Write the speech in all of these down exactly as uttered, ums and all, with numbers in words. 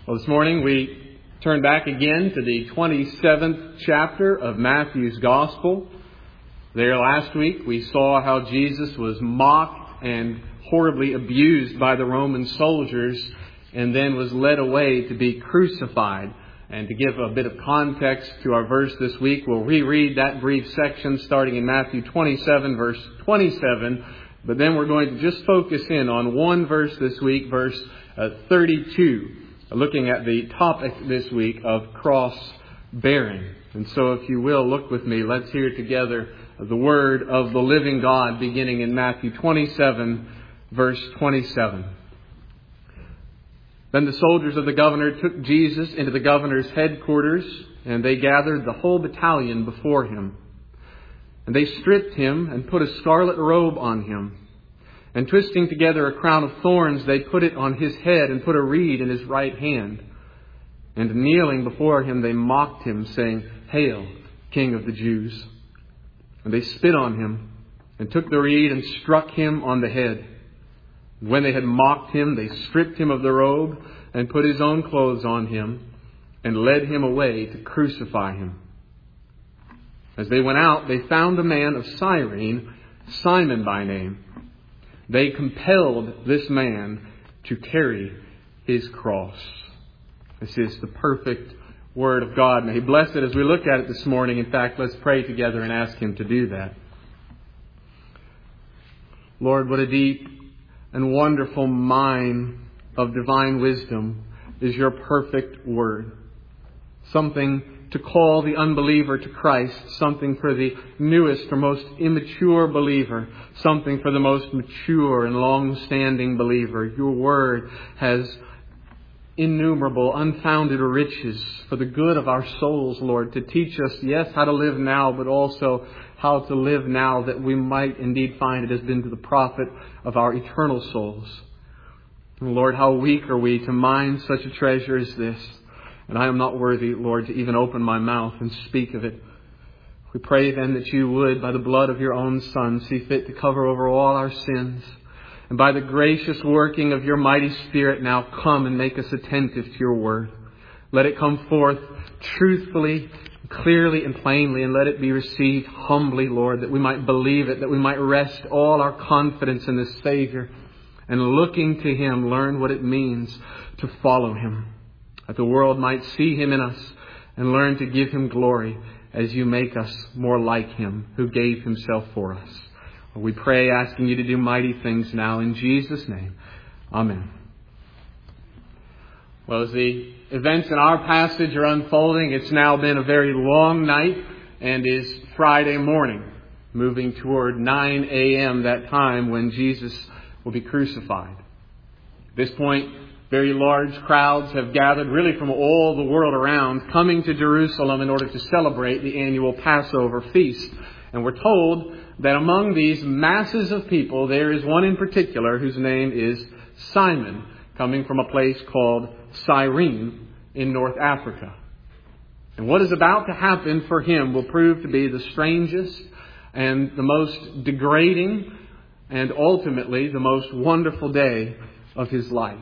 Well, this morning we turn back again to the twenty-seventh chapter of Matthew's Gospel. There last week we saw how Jesus was mocked and horribly abused by the Roman soldiers and then was led away to be crucified. And to give a bit of context to our verse this week, we'll reread that brief section starting in Matthew twenty-seven, verse twenty-seven. But then we're going to just focus in on one verse this week, verse uh, thirty-two. Looking at the topic this week of cross bearing. And so if you will, look with me. Let's hear together the word of the living God beginning in Matthew twenty-seven, verse twenty-seven. Then the soldiers of the governor took Jesus into the governor's headquarters, and they gathered the whole battalion before him. And they stripped him and put a scarlet robe on him. And twisting together a crown of thorns, they put it on his head and put a reed in his right hand. And kneeling before him, they mocked him, saying, "Hail, King of the Jews." And they spit on him and took the reed and struck him on the head. And when they had mocked him, they stripped him of the robe and put his own clothes on him and led him away to crucify him. As they went out, they found a man of Cyrene, Simon by name. They compelled this man to carry his cross. This is the perfect Word of God. May He bless it as we look at it this morning. In fact, let's pray together and ask Him to do that. Lord, what a deep and wonderful mine of divine wisdom is your perfect Word. Something to call the unbeliever to Christ, something for the newest or most immature believer, something for the most mature and long-standing believer. Your Word has innumerable, unfounded riches for the good of our souls, Lord, to teach us, yes, how to live now, but also how to live now that we might indeed find it has been to the profit of our eternal souls. And Lord, how weak are we to mine such a treasure as this. And I am not worthy, Lord, to even open my mouth and speak of it. We pray then that you would, by the blood of your own Son, see fit to cover over all our sins. And by the gracious working of your mighty Spirit now come and make us attentive to your word. Let it come forth truthfully, clearly and plainly, and let it be received humbly, Lord, that we might believe it, that we might rest all our confidence in this Savior, and looking to Him, learn what it means to follow Him. That the world might see Him in us and learn to give Him glory as you make us more like Him who gave Himself for us. We pray asking you to do mighty things now in Jesus' name. Amen. Well, as the events in our passage are unfolding, it's now been a very long night and is Friday morning, moving toward nine a.m., that time when Jesus will be crucified. At this point, very large crowds have gathered really from all the world around, coming to Jerusalem in order to celebrate the annual Passover feast. And we're told that among these masses of people, there is one in particular whose name is Simon, coming from a place called Cyrene in North Africa. And what is about to happen for him will prove to be the strangest and the most degrading and ultimately the most wonderful day of his life.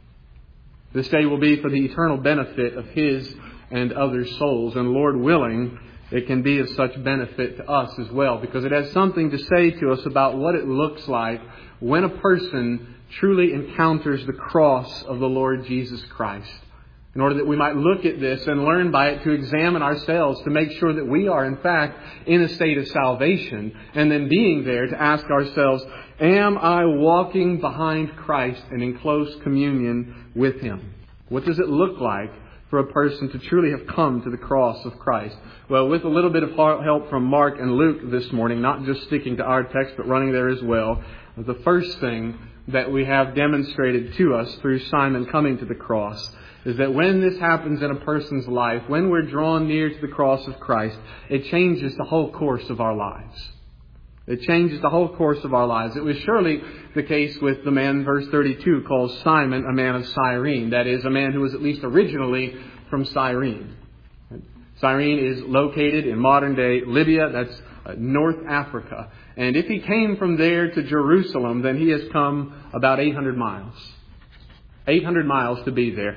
This day will be for the eternal benefit of his and other souls. And Lord willing, it can be of such benefit to us as well, because it has something to say to us about what it looks like when a person truly encounters the cross of the Lord Jesus Christ. In order that we might look at this and learn by it to examine ourselves, to make sure that we are in fact in a state of salvation, and then being there to ask ourselves, am I walking behind Christ and in close communion with Him? What does it look like for a person to truly have come to the cross of Christ? Well, with a little bit of help from Mark and Luke this morning, not just sticking to our text, but running there as well, the first thing that we have demonstrated to us through Simon coming to the cross is that when this happens in a person's life, when we're drawn near to the cross of Christ, it changes the whole course of our lives. It changes the whole course of our lives. It was surely the case with the man, verse thirty-two, called Simon, a man of Cyrene. That is, a man who was at least originally from Cyrene. Cyrene is located in modern-day Libya. That's North Africa. And if he came from there to Jerusalem, then he has come about eight hundred miles. eight hundred miles to be there.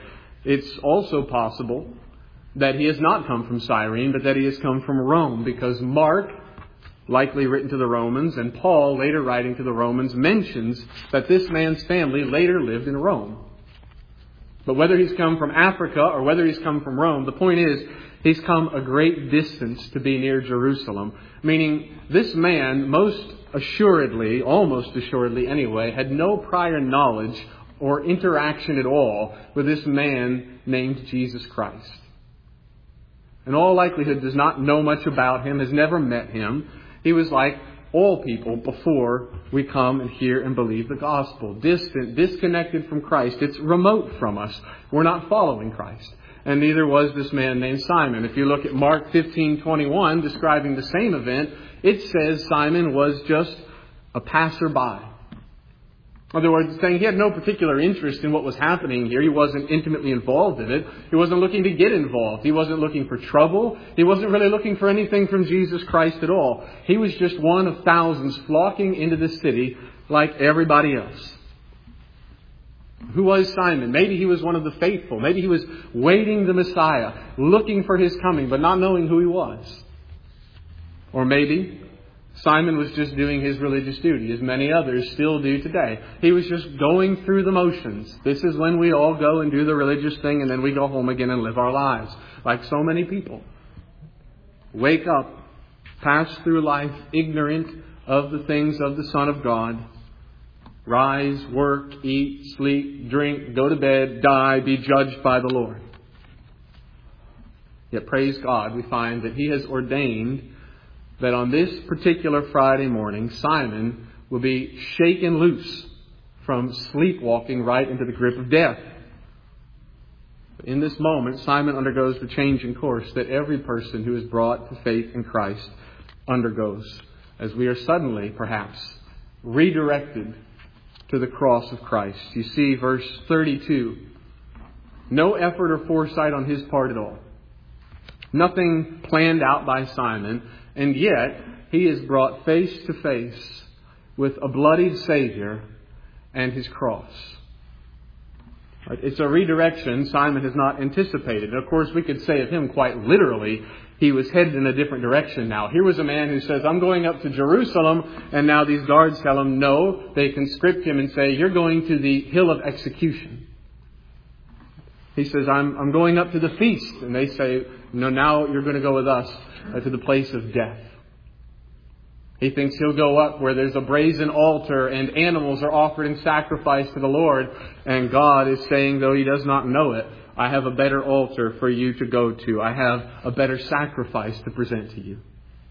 It's also possible that he has not come from Cyrene, but that he has come from Rome, because Mark, likely written to the Romans, and Paul, later writing to the Romans, mentions that this man's family later lived in Rome. But whether he's come from Africa or whether he's come from Rome, the point is, he's come a great distance to be near Jerusalem. Meaning, this man, most assuredly, almost assuredly anyway, had no prior knowledge or interaction at all with this man named Jesus Christ. In all likelihood, does not know much about him, has never met him. He was like all people before we come and hear and believe the gospel. Distant, disconnected from Christ. It's remote from us. We're not following Christ. And neither was this man named Simon. If you look at Mark fifteen twenty-one, describing the same event, it says Simon was just a passerby. In other words, saying he had no particular interest in what was happening here. He wasn't intimately involved in it. He wasn't looking to get involved. He wasn't looking for trouble. He wasn't really looking for anything from Jesus Christ at all. He was just one of thousands flocking into the city like everybody else. Who was Simon? Maybe he was one of the faithful. Maybe he was waiting the Messiah, looking for his coming, but not knowing who he was. Or maybe Simon was just doing his religious duty, as many others still do today. He was just going through the motions. This is when we all go and do the religious thing, and then we go home again and live our lives, like so many people. Wake up, pass through life ignorant of the things of the Son of God. Rise, work, eat, sleep, drink, go to bed, die, be judged by the Lord. Yet praise God, we find that He has ordained that on this particular Friday morning, Simon will be shaken loose from sleepwalking right into the grip of death. In this moment, Simon undergoes the change in course that every person who is brought to faith in Christ undergoes, as we are suddenly, perhaps, redirected to the cross of Christ. You see, verse thirty-two, no effort or foresight on his part at all. Nothing planned out by Simon. And yet, he is brought face to face with a bloodied Savior and His cross. It's a redirection Simon has not anticipated. And of course, we could say of him quite literally, he was headed in a different direction now. Here was a man who says, I'm going up to Jerusalem, and now these guards tell him no. They conscript him and say, you're going to the hill of execution. He says, I'm, I'm going up to the feast. And they say, no, now you're going to go with us uh, to the place of death. He thinks he'll go up where there's a brazen altar and animals are offered in sacrifice to the Lord. And God is saying, though he does not know it, I have a better altar for you to go to. I have a better sacrifice to present to you.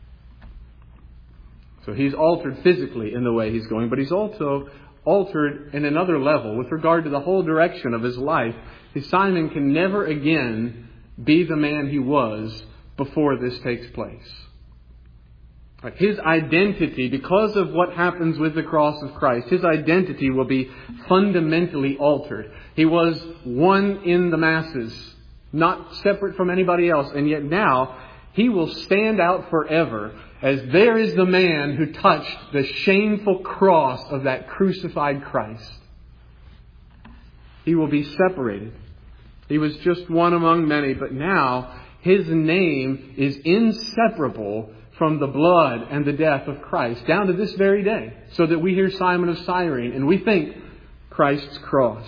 So he's altered physically in the way he's going, but he's also altered in another level with regard to the whole direction of his life. Simon can never again be the man he was before this takes place. His identity, because of what happens with the cross of Christ, his identity will be fundamentally altered. He was one in the masses, not separate from anybody else. And yet now he will stand out forever as there is the man who touched the shameful cross of that crucified Christ. He will be separated. He was just one among many, but now his name is inseparable from the blood and the death of Christ, down to this very day, so that we hear Simon of Cyrene and we think Christ's cross.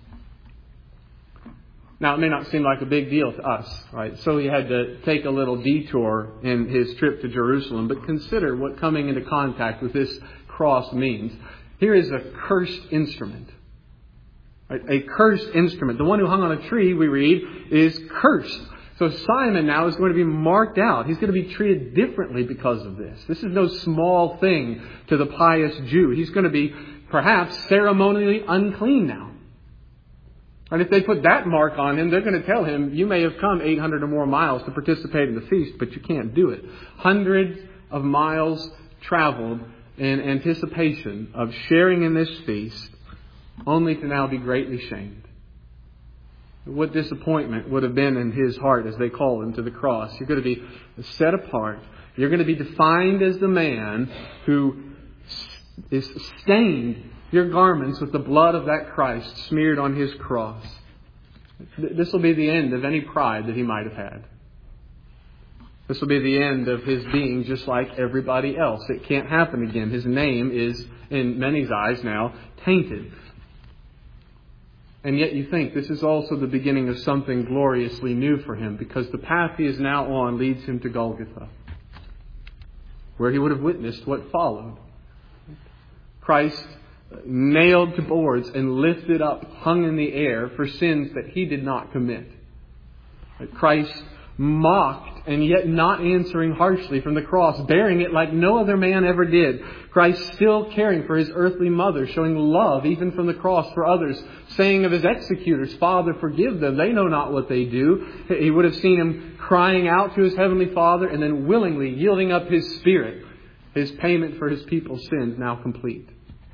Now, it may not seem like a big deal to us, right? So he had to take a little detour in his trip to Jerusalem, but consider what coming into contact with this cross means. Here is a cursed instrument. A cursed instrument. The one who hung on a tree, we read, is cursed. So Simon now is going to be marked out. He's going to be treated differently because of this. This is no small thing to the pious Jew. He's going to be perhaps ceremonially unclean now. And if they put that mark on him, they're going to tell him, you may have come eight hundred or more miles to participate in the feast, but you can't do it. Hundreds of miles traveled in anticipation of sharing in this feast, only to now be greatly shamed. What disappointment would have been in his heart as they called him to the cross. You're going to be set apart. You're going to be defined as the man who is stained your garments with the blood of that Christ smeared on his cross. This will be the end of any pride that he might have had. This will be the end of his being just like everybody else. It can't happen again. His name is, in many's eyes now, tainted. And yet you think this is also the beginning of something gloriously new for him, because the path he is now on leads him to Golgotha, where he would have witnessed what followed. Christ nailed to boards and lifted up, hung in the air for sins that he did not commit. Christ mocked and yet not answering harshly from the cross, bearing it like no other man ever did. Christ still caring for his earthly mother, showing love even from the cross for others, saying of his executors, Father, forgive them, they know not what they do. He would have seen him crying out to his heavenly Father and then willingly yielding up his spirit, his payment for his people's sins now complete.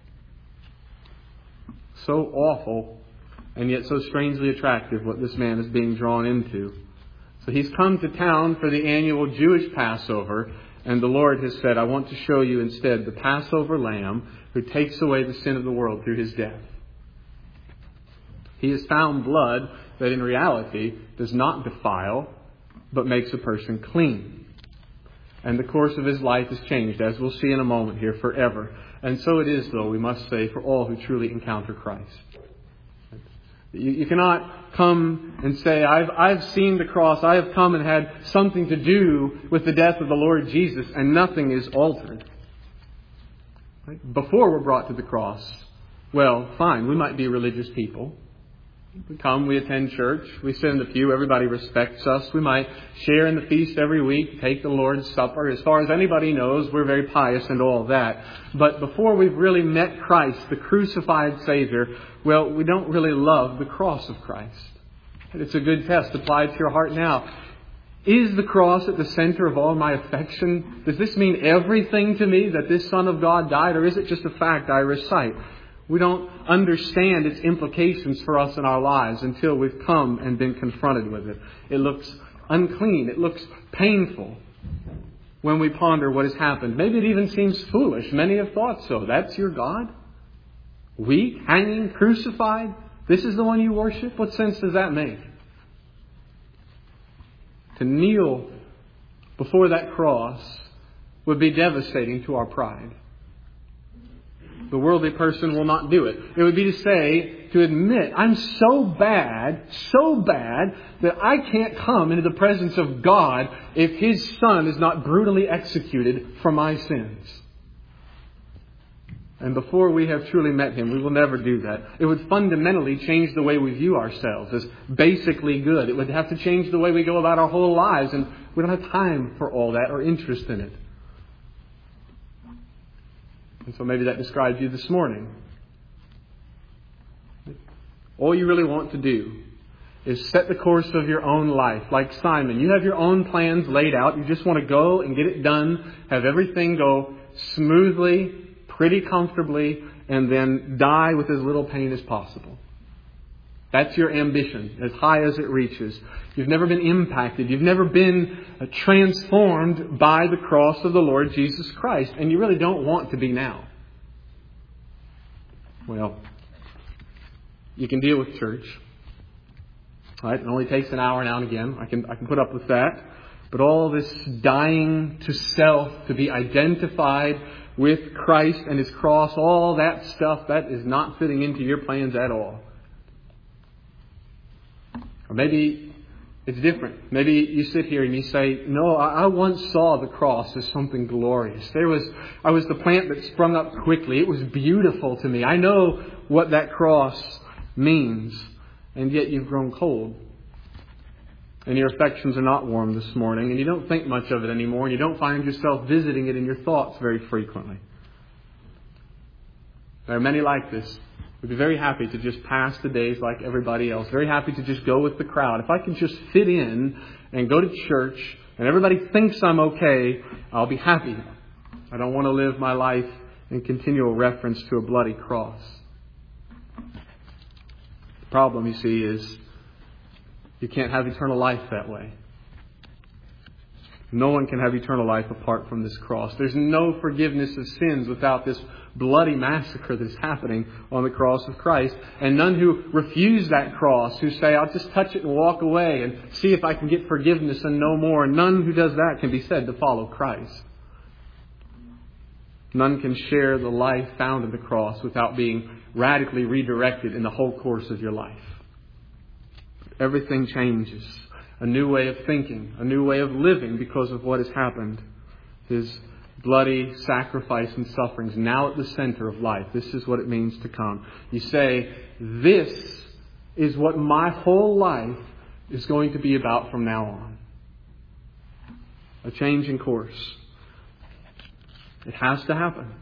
So awful and yet so strangely attractive what this man is being drawn into. So he's come to town for the annual Jewish Passover, and the Lord has said, I want to show you instead the Passover lamb who takes away the sin of the world through his death. He has found blood that in reality does not defile, but makes a person clean. And the course of his life is changed, as we'll see in a moment here, forever. And so it is, though, we must say, for all who truly encounter Christ. You, you cannot come and say, I've, I've seen the cross, I have come and had something to do with the death of the Lord Jesus, and nothing is altered. Right? Before we're brought to the cross, well, fine, we might be religious people. We come, we attend church, we sit in the pew, everybody respects us. We might share in the feast every week, take the Lord's Supper. As far as anybody knows, we're very pious and all that. But before we've really met Christ, the crucified Savior, well, we don't really love the cross of Christ. It's a good test applied to your heart now. Is the cross at the center of all my affection? Does this mean everything to me that this Son of God died, or is it just a fact I recite? We don't understand its implications for us in our lives until we've come and been confronted with it. It looks unclean. It looks painful when we ponder what has happened. Maybe it even seems foolish. Many have thought so. That's your God? Weak, hanging, crucified? This is the one you worship? What sense does that make? To kneel before that cross would be devastating to our pride. The worldly person will not do it. It would be to say, to admit, I'm so bad, so bad, that I can't come into the presence of God if His Son is not brutally executed for my sins. And before we have truly met Him, we will never do that. It would fundamentally change the way we view ourselves as basically good. It would have to change the way we go about our whole lives, and we don't have time for all that or interest in it. And so maybe that describes you this morning. All you really want to do is set the course of your own life. Like Simon, you have your own plans laid out. You just want to go and get it done, have everything go smoothly, pretty comfortably, and then die with as little pain as possible. That's your ambition, as high as it reaches. You've never been impacted. You've never been transformed by the cross of the Lord Jesus Christ. And you really don't want to be now. Well, you can deal with church. Right? It only takes an hour now and again. I can, I can put up with that. But all this dying to self, to be identified with Christ and His cross, all that stuff, that is not fitting into your plans at all. Or maybe it's different. Maybe you sit here and you say, no, I once saw the cross as something glorious. There was, I was the plant that sprung up quickly. It was beautiful to me. I know what that cross means. And yet you've grown cold. And your affections are not warm this morning. And you don't think much of it anymore. And you don't find yourself visiting it in your thoughts very frequently. There are many like this. We'd be very happy to just pass the days like everybody else. Very happy to just go with the crowd. If I can just fit in and go to church and everybody thinks I'm okay, I'll be happy. I don't want to live my life in continual reference to a bloody cross. The problem, you see, is you can't have eternal life that way. No one can have eternal life apart from this cross. There's no forgiveness of sins without this bloody massacre that's happening on the cross of Christ. And none who refuse that cross, who say, I'll just touch it and walk away and see if I can get forgiveness and no more. None who does that can be said to follow Christ. None can share the life found in the cross without being radically redirected in the whole course of your life. Everything changes. A new way of thinking, a new way of living because of what has happened. His bloody sacrifice and sufferings now at the center of life. This is what it means to come. You say, this is what my whole life is going to be about from now on. A change in course. It has to happen.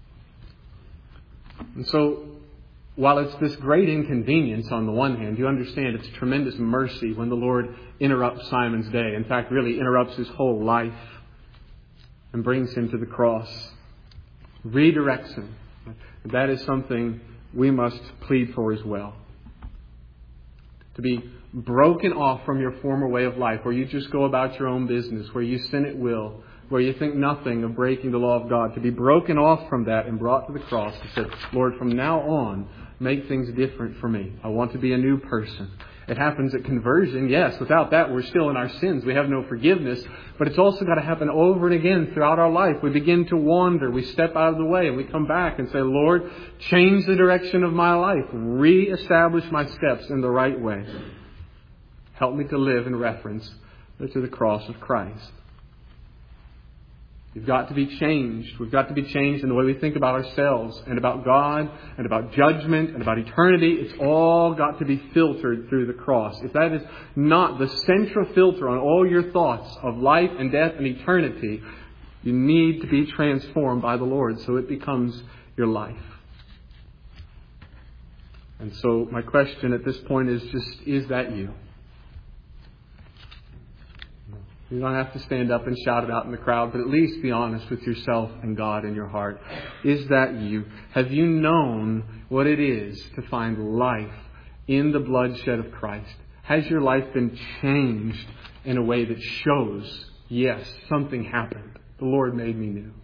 And so, while it's this great inconvenience on the one hand, you understand it's tremendous mercy when the Lord interrupts Simon's day. In fact, really interrupts his whole life and brings him to the cross. Redirects him. That is something we must plead for as well. To be broken off from your former way of life, where you just go about your own business, where you sin at will, where you think nothing of breaking the law of God. To be broken off from that and brought to the cross and said, Lord, from now on, make things different for me. I want to be a new person. It happens at conversion. Yes, without that, we're still in our sins. We have no forgiveness. But it's also got to happen over and again throughout our life. We begin to wander. We step out of the way and we come back and say, Lord, change the direction of my life. Re-establish my steps in the right way. Help me to live in reference to the cross of Christ. We've got to be changed. We've got to be changed in the way we think about ourselves and about God and about judgment and about eternity. It's all got to be filtered through the cross. If that is not the central filter on all your thoughts of life and death and eternity, you need to be transformed by the Lord so it becomes your life. And so my question at this point is just, is that you? You don't have to stand up and shout it out in the crowd, but at least be honest with yourself and God in your heart. Is that you? Have you known what it is to find life in the bloodshed of Christ? Has your life been changed in a way that shows, yes, something happened. The Lord made me new.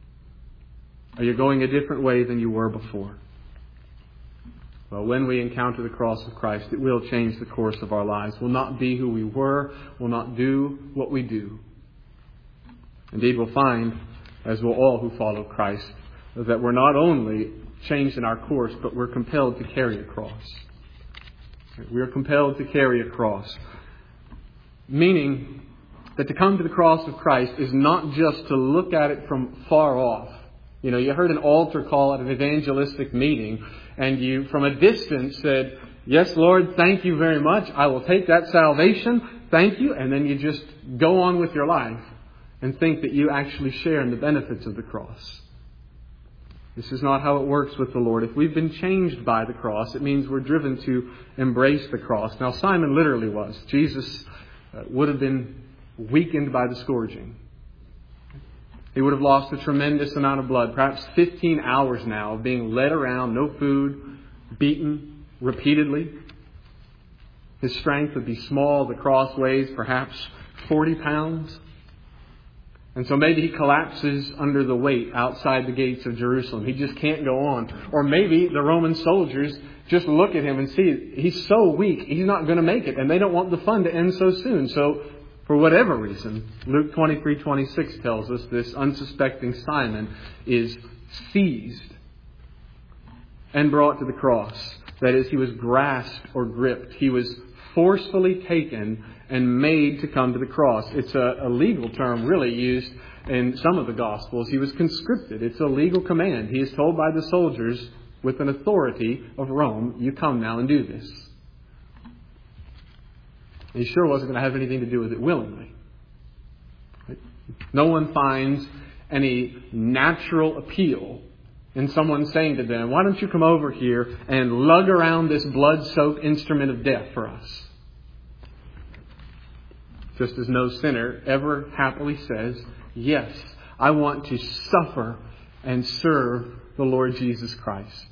Are you going a different way than you were before? Well, when we encounter the cross of Christ, it will change the course of our lives. We'll not be who we were. We'll not do what we do. Indeed, we'll find, as will all who follow Christ, that we're not only changed in our course, but we're compelled to carry a cross. We are compelled to carry a cross. Meaning that to come to the cross of Christ is not just to look at it from far off. You know, you heard an altar call at an evangelistic meeting, and you, from a distance, said, yes, Lord, thank you very much. I will take that salvation. Thank you. And then you just go on with your life and think that you actually share in the benefits of the cross. This is not how it works with the Lord. If we've been changed by the cross, it means we're driven to embrace the cross. Now, Simon literally was. Jesus uh, would have been weakened by the scourging. He would have lost a tremendous amount of blood, perhaps fifteen hours now of being led around, no food, beaten repeatedly. His strength would be small. The cross weighs perhaps forty pounds. And so maybe he collapses under the weight outside the gates of Jerusalem. He just can't go on. Or maybe the Roman soldiers just look at him and see he's so weak, he's not going to make it. And they don't want the fun to end so soon. So for whatever reason, Luke twenty-three twenty-six tells us this unsuspecting Simon is seized and brought to the cross. That is, he was grasped or gripped. He was forcefully taken and made to come to the cross. It's a, a legal term really used in some of the Gospels. He was conscripted. It's a legal command. He is told by the soldiers with an authority of Rome, you come now and do this. He sure wasn't going to have anything to do with it willingly. No one finds any natural appeal in someone saying to them, why don't you come over here and lug around this blood-soaked instrument of death for us? Just as no sinner ever happily says, yes, I want to suffer and serve the Lord Jesus Christ.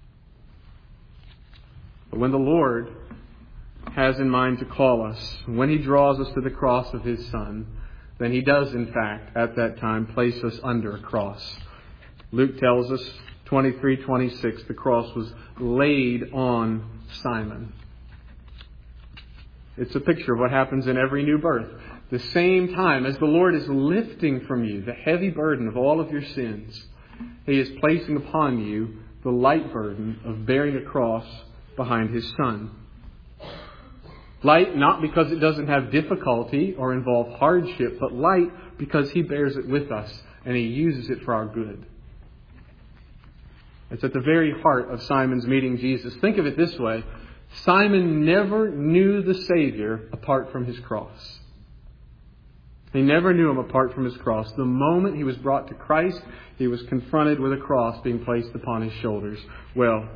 But when the Lord has in mind to call us, when He draws us to the cross of His Son, then He does, in fact, at that time, place us under a cross. Luke tells us, twenty-three twenty-six, the cross was laid on Simon. It's a picture of what happens in every new birth. The same time as the Lord is lifting from you the heavy burden of all of your sins, He is placing upon you the light burden of bearing a cross behind His Son. Light not because it doesn't have difficulty or involve hardship, but light because He bears it with us and He uses it for our good. It's at the very heart of Simon's meeting Jesus. Think of it this way. Simon never knew the Savior apart from His cross. He never knew Him apart from His cross. The moment he was brought to Christ, he was confronted with a cross being placed upon his shoulders. Well,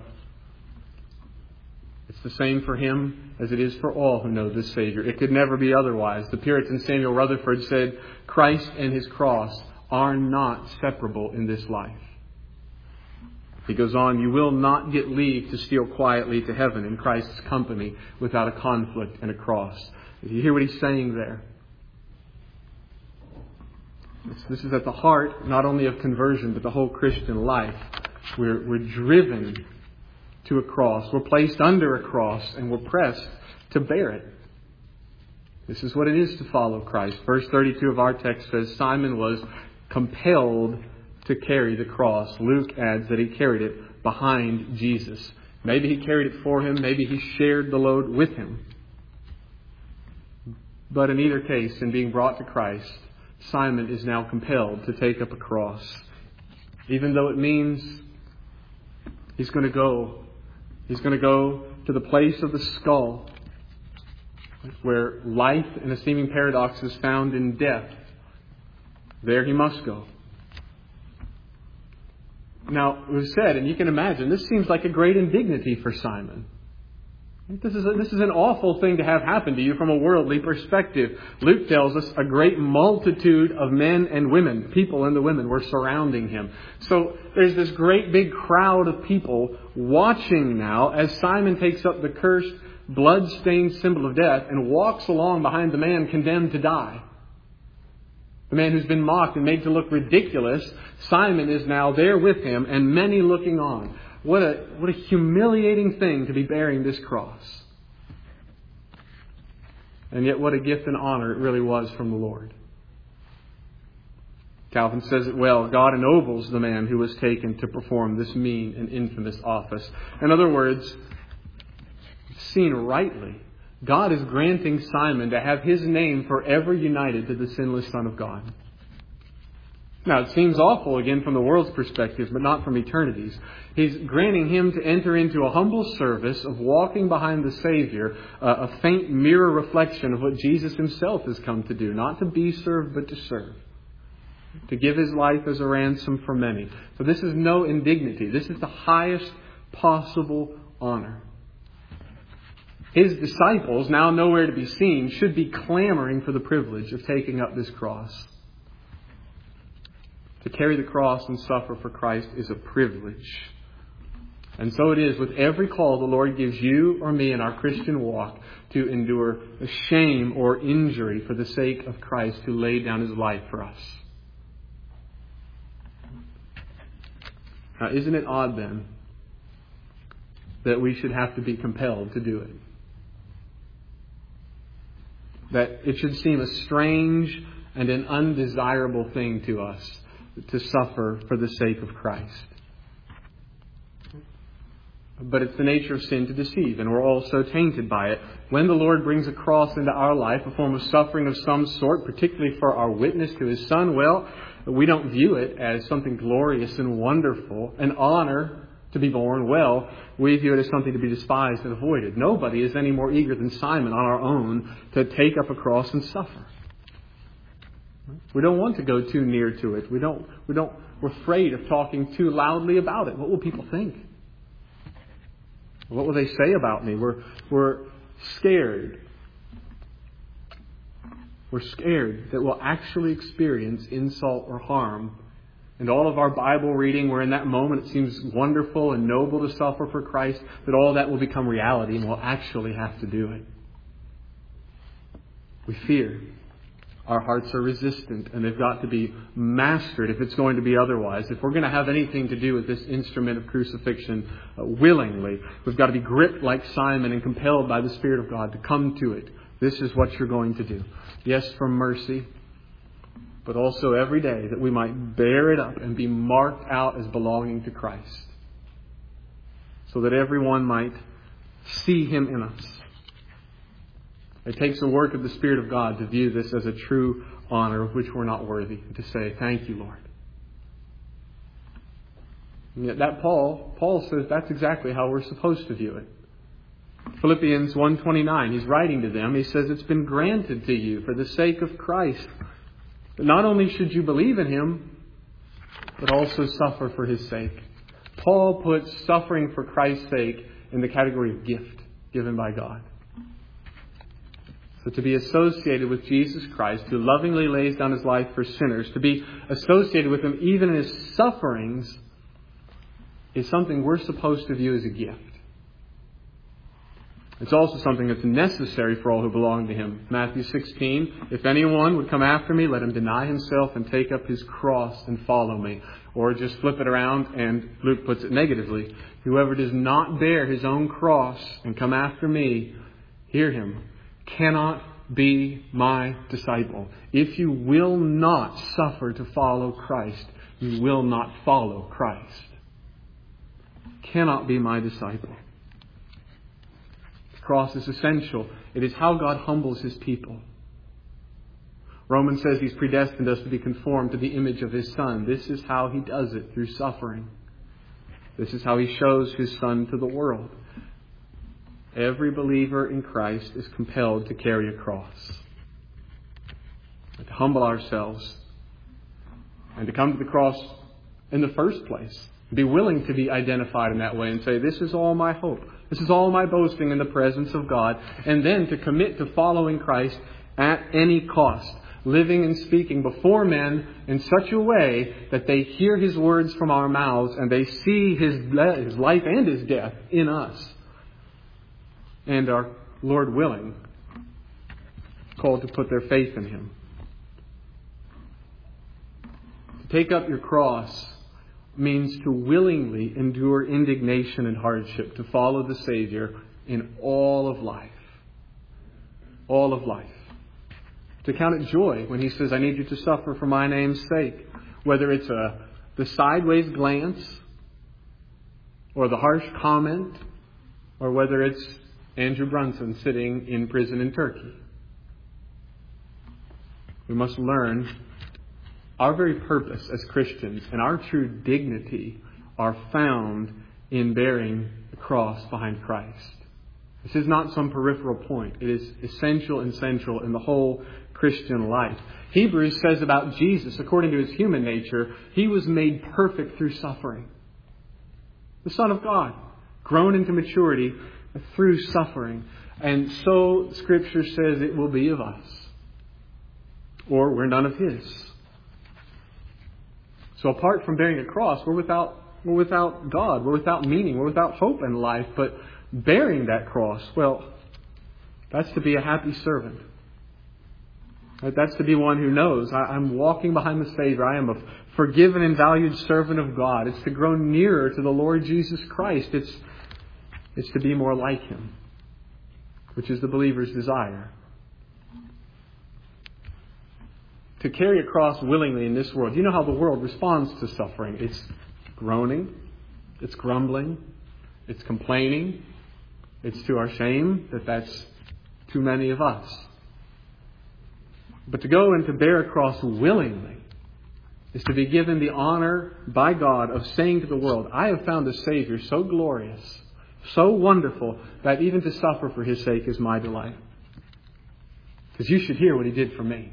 it's the same for him as it is for all who know this Savior. It could never be otherwise. The Puritan Samuel Rutherford said, Christ and His cross are not separable in this life. He goes on, you will not get leave to steal quietly to heaven in Christ's company without a conflict and a cross. You hear what he's saying there? This is at the heart not only of conversion, but the whole Christian life. We're, we're driven to a cross. We're placed under a cross and we're pressed to bear it. This is what it is to follow Christ. Verse thirty-two of our text says Simon was compelled to carry the cross. Luke adds that he carried it behind Jesus. Maybe he carried it for him. Maybe he shared the load with him. But in either case, in being brought to Christ, Simon is now compelled to take up a cross. Even though it means he's going to go. He's going to go to the place of the skull, where life in a seeming paradox is found in death. There he must go. Now, it was said, and you can imagine, this seems like a great indignity for Simon. This is, a, this is an awful thing to have happen to you from a worldly perspective. Luke tells us a great multitude of men and women, people and the women, were surrounding him. So there's this great big crowd of people watching now as Simon takes up the cursed, blood-stained symbol of death and walks along behind the man condemned to die. The man who's been mocked and made to look ridiculous. Simon is now there with him and many looking on. What a what a humiliating thing to be bearing this cross. And yet what a gift and honor it really was from the Lord. Calvin says it well. God ennobles the man who was taken to perform this mean and infamous office. In other words, seen rightly, God is granting Simon to have his name forever united to the sinless Son of God. Now, it seems awful again from the world's perspective, but not from eternity's. He's granting him to enter into a humble service of walking behind the Savior, uh, a faint mirror reflection of what Jesus himself has come to do. Not to be served, but to serve. To give his life as a ransom for many. So this is no indignity. This is the highest possible honor. His disciples, now nowhere to be seen, should be clamoring for the privilege of taking up this cross. To carry the cross and suffer for Christ is a privilege. And so it is with every call the Lord gives you or me in our Christian walk to endure shame or injury for the sake of Christ who laid down his life for us. Now, isn't it odd then that we should have to be compelled to do it? That it should seem a strange and an undesirable thing to us to suffer for the sake of Christ. But it's the nature of sin to deceive, and we're all so tainted by it. When the Lord brings a cross into our life, a form of suffering of some sort, particularly for our witness to His Son, well, we don't view it as something glorious and wonderful, an honor to be born. Well, we view it as something to be despised and avoided. Nobody is any more eager than Simon on our own to take up a cross and suffer. We don't want to go too near to it. We don't, we don't, we're afraid of talking too loudly about it. What will people think? What will they say about me? We're, we're scared. We're scared that we'll actually experience insult or harm. And all of our Bible reading, where in that moment it seems wonderful and noble to suffer for Christ, that all that will become reality and we'll actually have to do it. We fear. Our hearts are resistant, and they've got to be mastered if it's going to be otherwise. If we're going to have anything to do with this instrument of crucifixion uh, willingly, we've got to be gripped like Simon and compelled by the Spirit of God to come to it. This is what you're going to do. Yes, from mercy, but also every day that we might bear it up and be marked out as belonging to Christ, so that everyone might see Him in us. It takes the work of the Spirit of God to view this as a true honor of which we're not worthy, and to say, thank you, Lord. And yet that Paul, Paul says that's exactly how we're supposed to view it. Philippians one twenty-nine, he's writing to them. He says, it's been granted to you for the sake of Christ that not only should you believe in Him, but also suffer for His sake. Paul puts suffering for Christ's sake in the category of gift given by God. So to be associated with Jesus Christ, who lovingly lays down His life for sinners, to be associated with Him even in His sufferings, is something we're supposed to view as a gift. It's also something that's necessary for all who belong to Him. Matthew sixteen, if anyone would come after me, let him deny himself and take up his cross and follow me. Or just flip it around, and Luke puts it negatively. Whoever does not bear his own cross and come after me, hear him, cannot be my disciple. If you will not suffer to follow Christ, you will not follow Christ. Cannot be my disciple. The cross is essential. It is how God humbles His people. Romans says He's predestined us to be conformed to the image of His Son. This is how He does it, through suffering. This is how He shows His Son to the world. Every believer in Christ is compelled to carry a cross, to humble ourselves, and to come to the cross in the first place. Be willing to be identified in that way and say, this is all my hope. This is all my boasting in the presence of God. And then to commit to following Christ at any cost, living and speaking before men in such a way that they hear His words from our mouths and they see His, His life and His death in us. And are, Lord willing, called to put their faith in Him. To take up your cross means to willingly endure indignation and hardship, to follow the Savior in all of life. All of life. To count it joy when He says, I need you to suffer for my name's sake. Whether it's a, the sideways glance, or the harsh comment, or whether it's Andrew Brunson sitting in prison in Turkey. We must learn our very purpose as Christians and our true dignity are found in bearing the cross behind Christ. This is not some peripheral point. It is essential and central in the whole Christian life. Hebrews says about Jesus, according to His human nature, He was made perfect through suffering. The Son of God, grown into maturity through suffering. And so Scripture says it will be of us. Or we're none of His. So apart from bearing a cross, we're without, we're without God. We're without meaning. We're without hope in life. But bearing that cross, well, that's to be a happy servant. That's to be one who knows I'm walking behind the Savior. I am a forgiven and valued servant of God. It's to grow nearer to the Lord Jesus Christ. It's It's to be more like Him, which is the believer's desire. To carry a cross willingly in this world. You know how the world responds to suffering. It's groaning. It's grumbling. It's complaining. It's to our shame that that's too many of us. But to go and to bear a cross willingly is to be given the honor by God of saying to the world, I have found a Savior so glorious, so wonderful, that even to suffer for His sake is my delight. Because you should hear what He did for me.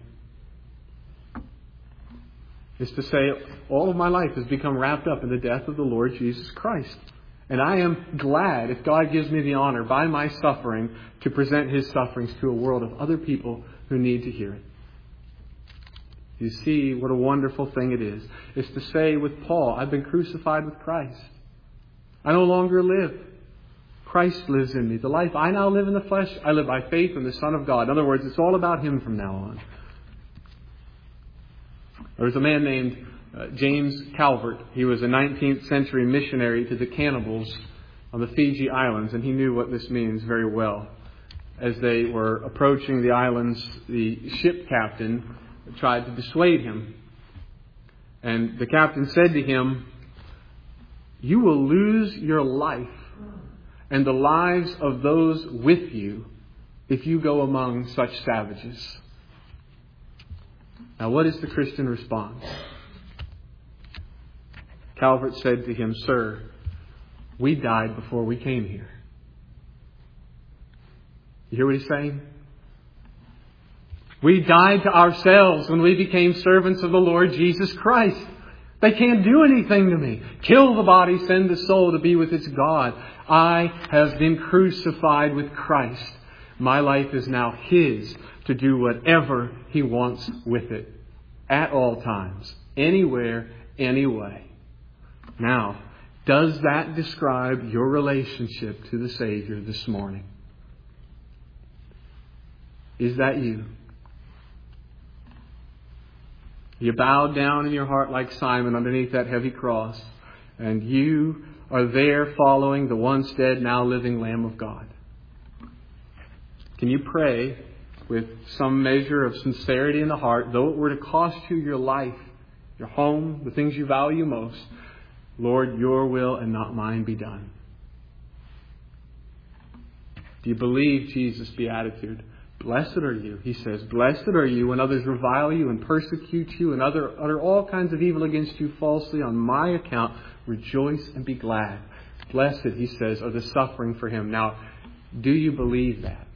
Is to say, all of my life has become wrapped up in the death of the Lord Jesus Christ. And I am glad if God gives me the honor by my suffering to present His sufferings to a world of other people who need to hear it. You see what a wonderful thing it is. It's to say with Paul, I've been crucified with Christ. I no longer live. Christ lives in me. The life I now live in the flesh, I live by faith in the Son of God. In other words, it's all about Him from now on. There was a man named uh, James Calvert. He was a nineteenth century missionary to the cannibals on the Fiji Islands, and he knew what this means very well. As they were approaching the islands, the ship captain tried to dissuade him. And the captain said to him, "You will lose your life and the lives of those with you if you go among such savages." Now, what is the Christian response? Calvert said to him, "Sir, we died before we came here." You hear what he's saying? We died to ourselves when we became servants of the Lord Jesus Christ. They can't do anything to me. Kill the body, send the soul to be with its God. I have been crucified with Christ. My life is now His to do whatever He wants with it. At all times. Anywhere, anyway. Now, does that describe your relationship to the Savior this morning? Is that you? You bowed down in your heart like Simon underneath that heavy cross, and you are there following the once dead, now living Lamb of God. Can you pray with some measure of sincerity in the heart, though it were to cost you your life, your home, the things you value most? Lord, your will and not mine be done. Do you believe Jesus' beatitude? Blessed are you, he says, blessed are you when others revile you and persecute you and other, utter all kinds of evil against you falsely on my account. Rejoice and be glad. Blessed, he says, are the suffering for him. Now, do you believe that?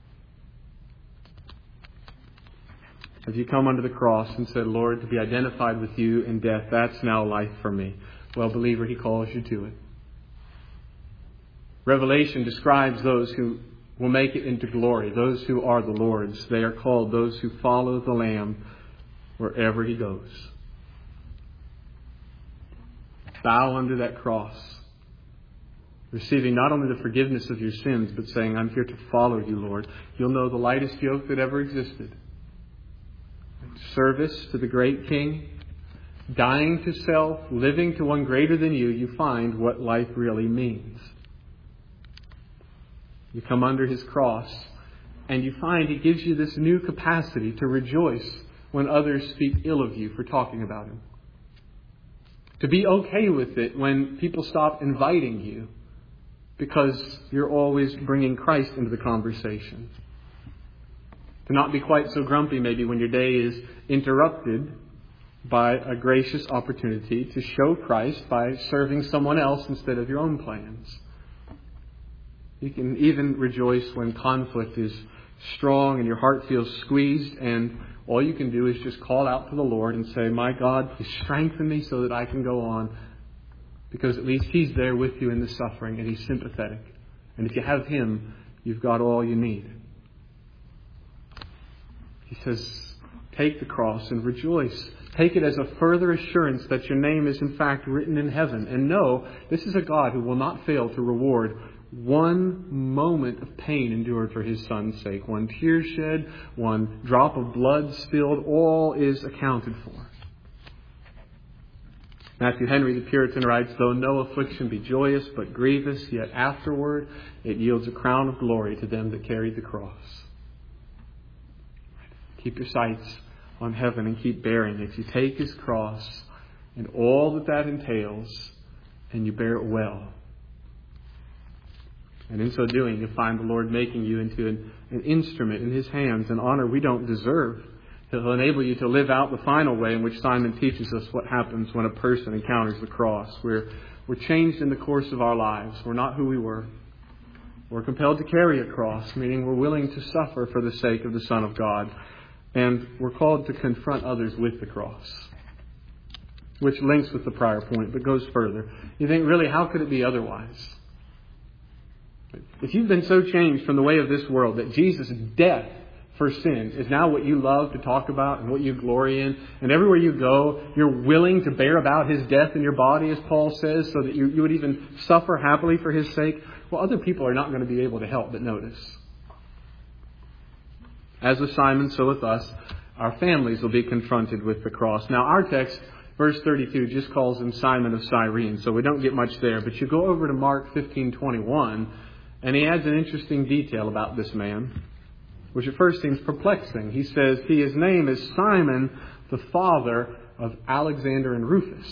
Have you come under the cross and said, Lord, to be identified with you in death, that's now life for me? Well, believer, he calls you to it. Revelation describes those who will make it into glory, those who are the Lord's. They are called those who follow the Lamb wherever he goes. Bow under that cross, receiving not only the forgiveness of your sins, but saying, I'm here to follow you, Lord. You'll know the lightest yoke that ever existed. Service to the great King, dying to self, living to one greater than you, you find what life really means. You come under his cross, and you find he gives you this new capacity to rejoice when others speak ill of you for talking about him. To be okay with it when people stop inviting you because you're always bringing Christ into the conversation. To not be quite so grumpy maybe when your day is interrupted by a gracious opportunity to show Christ by serving someone else instead of your own plans. You can even rejoice when conflict is strong and your heart feels squeezed, and all you can do is just call out to the Lord and say, my God, please strengthen me so that I can go on, because at least he's there with you in the suffering and he's sympathetic. And if you have him, you've got all you need. He says, take the cross and rejoice. Take it as a further assurance that your name is in fact written in heaven. And know, this is a God who will not fail to reward one moment of pain endured for his Son's sake. One tear shed, one drop of blood spilled, all is accounted for. Matthew Henry the Puritan writes, though no affliction be joyous but grievous, yet afterward it yields a crown of glory to them that carried the cross. Keep your sights on heaven and keep bearing it. You take his cross and all that that entails, and you bear it well. And in so doing, you find the Lord making you into an, an instrument in his hands, an honor we don't deserve. He'll enable you to live out the final way in which Simon teaches us what happens when a person encounters the cross. We're, we're changed in the course of our lives. We're not who we were. We're compelled to carry a cross, meaning we're willing to suffer for the sake of the Son of God. And we're called to confront others with the cross, which links with the prior point, but goes further. You think, really, how could it be otherwise? If you've been so changed from the way of this world that Jesus' death for sin is now what you love to talk about and what you glory in, and everywhere you go, you're willing to bear about his death in your body, as Paul says, so that you, you would even suffer happily for his sake, well, other people are not going to be able to help but notice. As with Simon, so with us, our families will be confronted with the cross. Now, our text, verse thirty-two, just calls him Simon of Cyrene, so we don't get much there. But you go over to Mark fifteen twenty-one, and he adds an interesting detail about this man, which at first seems perplexing. He says, he, his name is Simon, the father of Alexander and Rufus.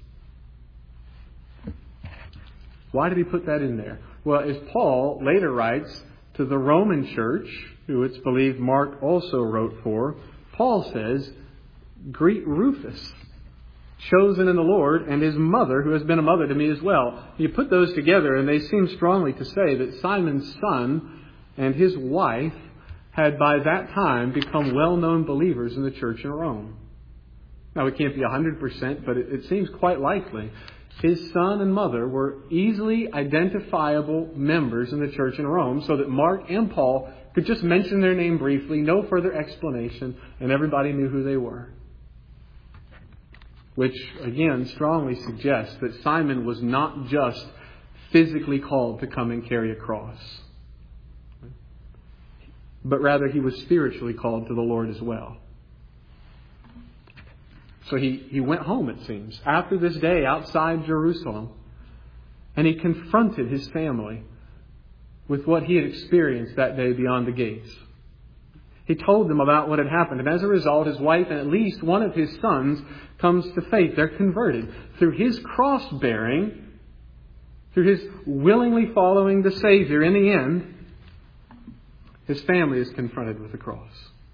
Why did he put that in there? Well, as Paul later writes to the Roman church, who it's believed Mark also wrote for, Paul says, greet Rufus, chosen in the Lord, and his mother, who has been a mother to me as well. You put those together, and they seem strongly to say that Simon's son and his wife had by that time become well-known believers in the church in Rome. Now, it can't be one hundred percent, but it, it seems quite likely. His son and mother were easily identifiable members in the church in Rome, so that Mark and Paul could just mention their name briefly, no further explanation, and everybody knew who they were. Which, again, strongly suggests that Simon was not just physically called to come and carry a cross, but rather he was spiritually called to the Lord as well. So he, he went home, it seems, after this day outside Jerusalem, and he confronted his family with what he had experienced that day beyond the gates. He told them about what had happened, and as a result, his wife and at least one of his sons comes to faith. They're converted. Through his cross-bearing, through his willingly following the Savior in the end, his family is confronted with the cross.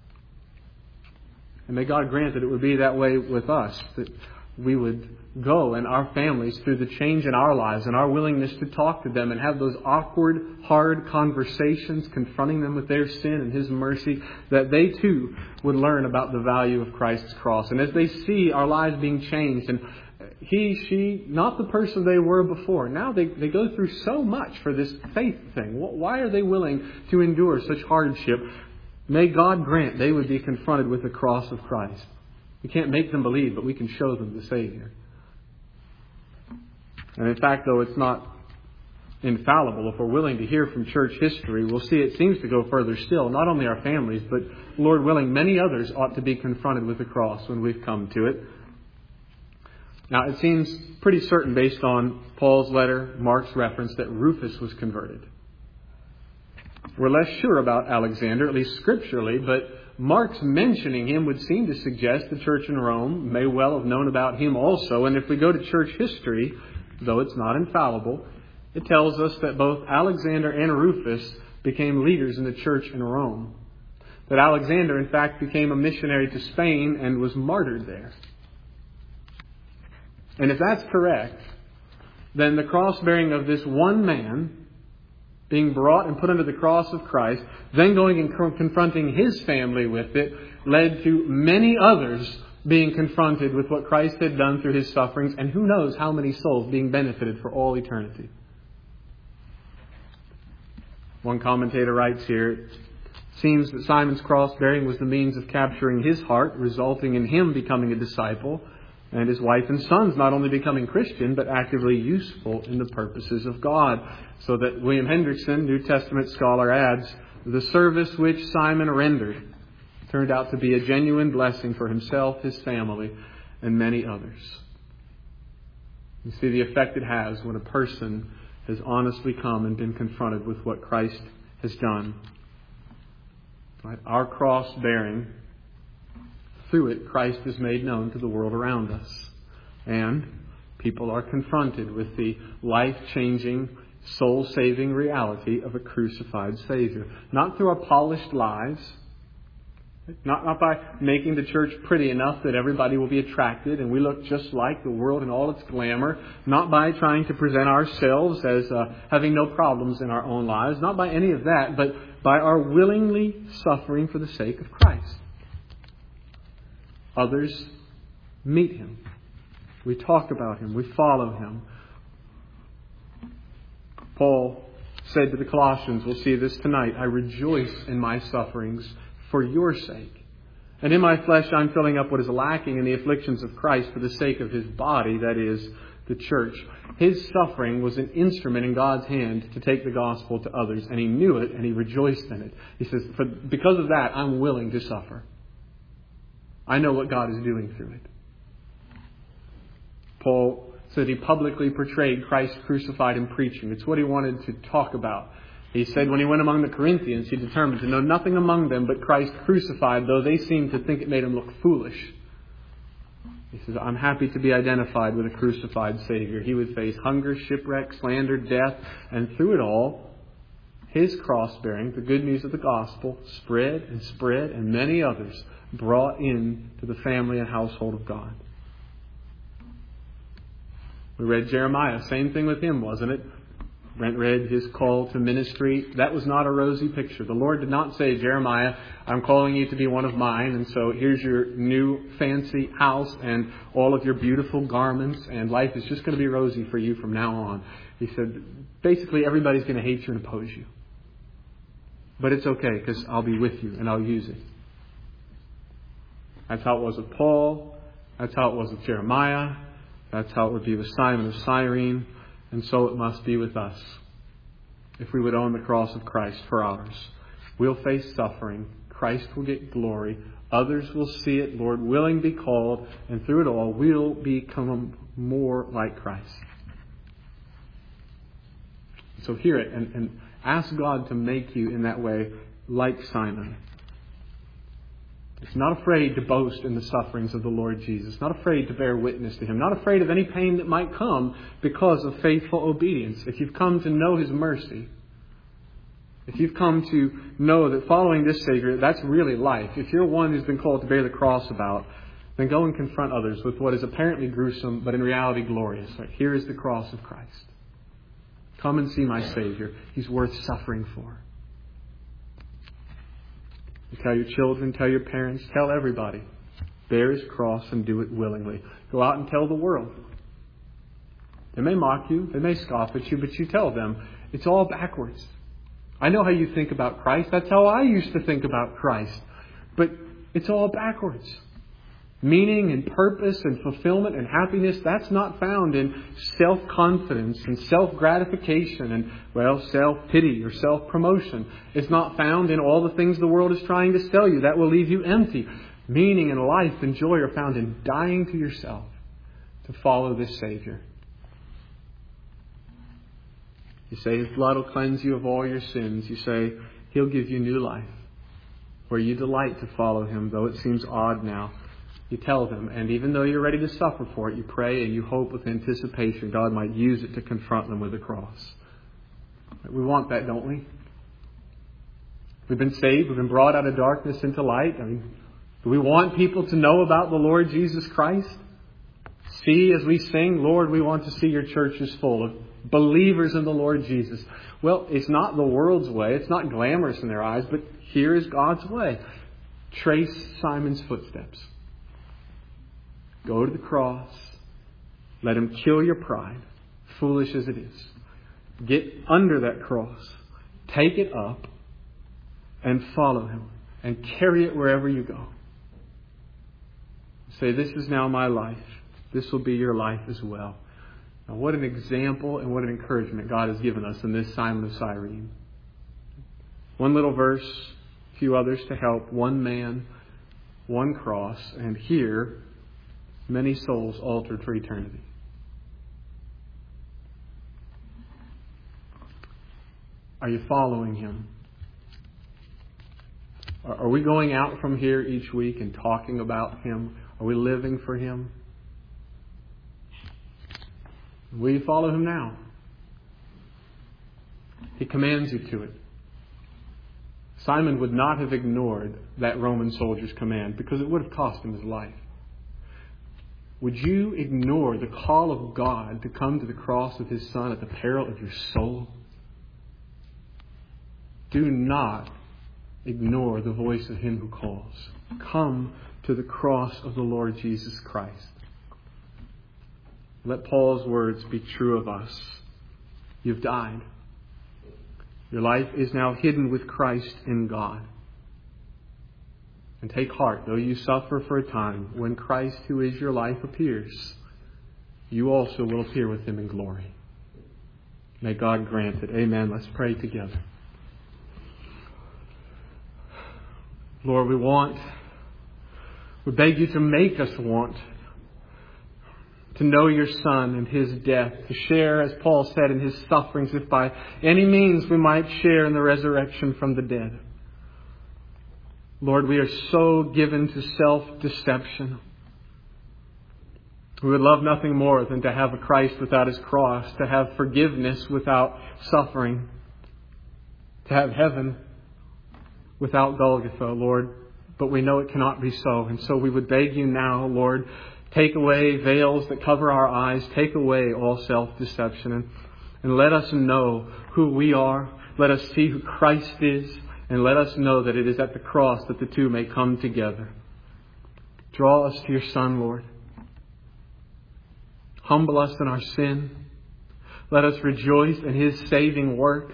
And may God grant that it would be that way with us, that we would go and our families through the change in our lives and our willingness to talk to them and have those awkward, hard conversations confronting them with their sin and His mercy, that they too would learn about the value of Christ's cross. And as they see our lives being changed and he, she, not the person they were before, now they, they go through so much for this faith thing. Why are they willing to endure such hardship? May God grant they would be confronted with the cross of Christ. We can't make them believe, but we can show them the Savior. And in fact, though it's not infallible, if we're willing to hear from church history, we'll see it seems to go further still. Not only our families, but Lord willing, many others ought to be confronted with the cross when we've come to it. Now, it seems pretty certain based on Paul's letter, Mark's reference, that Rufus was converted. We're less sure about Alexander, at least scripturally, but Mark's mentioning him would seem to suggest the church in Rome may well have known about him also. And if we go to church history, though it's not infallible, it tells us that both Alexander and Rufus became leaders in the church in Rome. That Alexander, in fact, became a missionary to Spain and was martyred there. And if that's correct, then the cross-bearing of this one man being brought and put under the cross of Christ, then going and confronting his family with it, led to many others being confronted with what Christ had done through His sufferings, and who knows how many souls being benefited for all eternity. One commentator writes here, it seems that Simon's cross-bearing was the means of capturing his heart, resulting in him becoming a disciple, and his wife and sons not only becoming Christian, but actively useful in the purposes of God. So that William Hendrickson, New Testament scholar, adds, the service which Simon rendered turned out to be a genuine blessing for himself, his family, and many others. You see the effect it has when a person has honestly come and been confronted with what Christ has done. Right? Our cross-bearing, through it, Christ is made known to the world around us. And people are confronted with the life-changing, soul-saving reality of a crucified Savior. Not through our polished lives, not, not by making the church pretty enough that everybody will be attracted and we look just like the world in all its glamour. Not by trying to present ourselves as uh, having no problems in our own lives. Not by any of that, but by our willingly suffering for the sake of Christ. Others meet Him. We talk about Him. We follow Him. Paul said to the Colossians, we'll see this tonight, I rejoice in my sufferings for your sake. And in my flesh I'm filling up what is lacking in the afflictions of Christ for the sake of His body, that is, the church. His suffering was an instrument in God's hand to take the gospel to others. And He knew it and He rejoiced in it. He says, for, because of that, I'm willing to suffer. I know what God is doing through it. Paul said he publicly portrayed Christ crucified in preaching. It's what he wanted to talk about. He said when he went among the Corinthians, he determined to know nothing among them but Christ crucified, though they seemed to think it made him look foolish. He says, I'm happy to be identified with a crucified Savior. He would face hunger, shipwreck, slander, death, and through it all, his cross-bearing, the good news of the gospel, spread and spread, and many others brought in to the family and household of God. We read Jeremiah. Same thing with him, wasn't it? Brent read his call to ministry. That was not a rosy picture. The Lord did not say, Jeremiah, I'm calling you to be one of mine, and so here's your new fancy house and all of your beautiful garments, and life is just going to be rosy for you from now on. He said, basically everybody's going to hate you and oppose you. But it's okay, because I'll be with you and I'll use it. That's how it was with Paul. That's how it was with Jeremiah. That's how it would be with Simon of Cyrene. And so it must be with us. If we would own the cross of Christ for ours, we'll face suffering. Christ will get glory. Others will see it, Lord willing, be called. And through it all, we'll become more like Christ. So hear it and, and ask God to make you in that way like Simon. It's not afraid to boast in the sufferings of the Lord Jesus. Not afraid to bear witness to Him. Not afraid of any pain that might come because of faithful obedience. If you've come to know His mercy, if you've come to know that following this Savior, that's really life. If you're one who's been called to bear the cross about, then go and confront others with what is apparently gruesome, but in reality glorious. Right? Here is the cross of Christ. Come and see my Savior. He's worth suffering for. You tell your children, tell your parents, tell everybody. Bear His cross and do it willingly. Go out and tell the world. They may mock you, they may scoff at you, but you tell them it's all backwards. I know how you think about Christ. That's how I used to think about Christ. But it's all backwards. Meaning and purpose and fulfillment and happiness, that's not found in self-confidence and self-gratification and, well, self-pity or self-promotion. It's not found in all the things the world is trying to sell you. That will leave you empty. Meaning and life and joy are found in dying to yourself to follow this Savior. You say His blood will cleanse you of all your sins. You say He'll give you new life where you delight to follow Him, though it seems odd now. You tell them, and even though you're ready to suffer for it, you pray and you hope with anticipation God might use it to confront them with the cross. We want that, don't we? We've been saved. We've been brought out of darkness into light. I mean, do we want people to know about the Lord Jesus Christ? See, as we sing, Lord, we want to see your churches full of believers in the Lord Jesus. Well, it's not the world's way. It's not glamorous in their eyes, but here is God's way. Trace Simon's footsteps. Go to the cross. Let Him kill your pride, foolish as it is. Get under that cross. Take it up and follow Him and carry it wherever you go. Say, this is now my life. This will be your life as well. Now, what an example and what an encouragement God has given us in this Simon of Cyrene. One little verse, a few others to help. One man, one cross, and here, many souls altered for eternity. Are you following Him? Are we going out from here each week and talking about Him? Are we living for Him? Will you follow Him now? He commands you to it. Simon would not have ignored that Roman soldier's command because it would have cost him his life. Would you ignore the call of God to come to the cross of His Son at the peril of your soul? Do not ignore the voice of Him who calls. Come to the cross of the Lord Jesus Christ. Let Paul's words be true of us. You've died. Your life is now hidden with Christ in God. And take heart, though you suffer for a time, when Christ, who is your life, appears, you also will appear with Him in glory. May God grant it. Amen. Let's pray together. Lord, we want We beg you to make us want to know your Son and his death, to share, as Paul said, in his sufferings, if by any means we might share in the resurrection from the dead. Lord, we are so given to self-deception. We would love nothing more than to have a Christ without his cross, to have forgiveness without suffering, to have heaven without Golgotha, Lord. But we know it cannot be so. And so we would beg you now, Lord, take away veils that cover our eyes. Take away all self-deception. And, and let us know who we are. Let us see who Christ is. And let us know that it is at the cross that the two may come together. Draw us to your Son, Lord. Humble us in our sin. Let us rejoice in his saving work.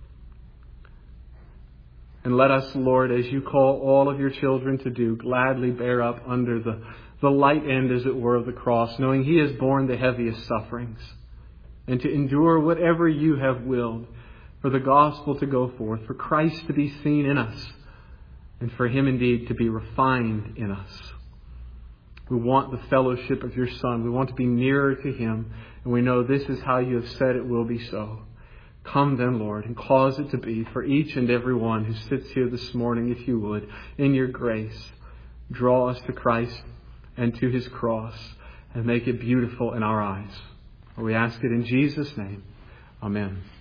And let us, Lord, as you call all of your children to do, gladly bear up under the, the light end, as it were, of the cross, knowing he has borne the heaviest sufferings, and to endure whatever you have willed for the gospel to go forth, for Christ to be seen in us, and for him indeed to be refined in us. We want the fellowship of your Son. We want to be nearer to him, and we know this is how you have said it will be so. Come then, Lord, and cause it to be for each and every one who sits here this morning, if you would, in your grace. Draw us to Christ and to his cross and make it beautiful in our eyes. We ask it in Jesus' name. Amen.